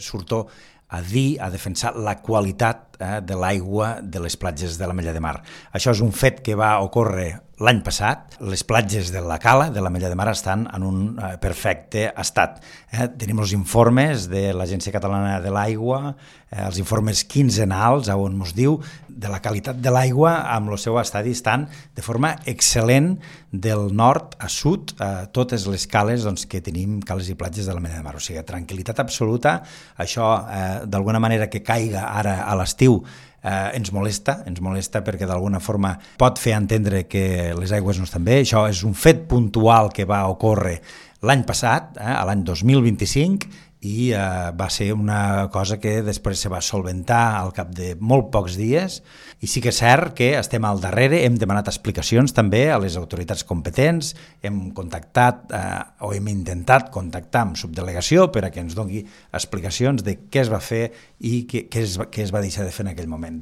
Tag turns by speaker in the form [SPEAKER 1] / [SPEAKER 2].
[SPEAKER 1] surto a dir, a defensar la qualitat de l'aigua de les platges de l'Ametlla de Mar. Això és un fet que va ocórrer l'any passat. Les platges de la Cala, de l'Ametlla de Mar, estan en un perfecte estat. Tenim els informes de l'Agència Catalana de l'Aigua, els informes quinzenals, on ens diu de la qualitat de l'aigua amb el seu estadi estan de forma excel·lent del nord a sud, totes les cales que tenim, cales i platges de l'Ametlla de Mar. O sigui, tranquil·litat absoluta. Això, d'alguna manera, que caiga ara a l'estiu, ens molesta perquè d'alguna forma pot fer entendre que les aigües no estan bé. Això és un fet puntual que va ocórrer l'any passat, l'any 2025, i va ser una cosa que després se va solventar al cap de molt pocs dies, i sí que és cert que estem al darrere, hem demanat explicacions també a les autoritats competents, hem contactat o hem intentat contactar amb subdelegació per a que ens doni explicacions de què es va fer i què es va deixar de fer en aquell moment.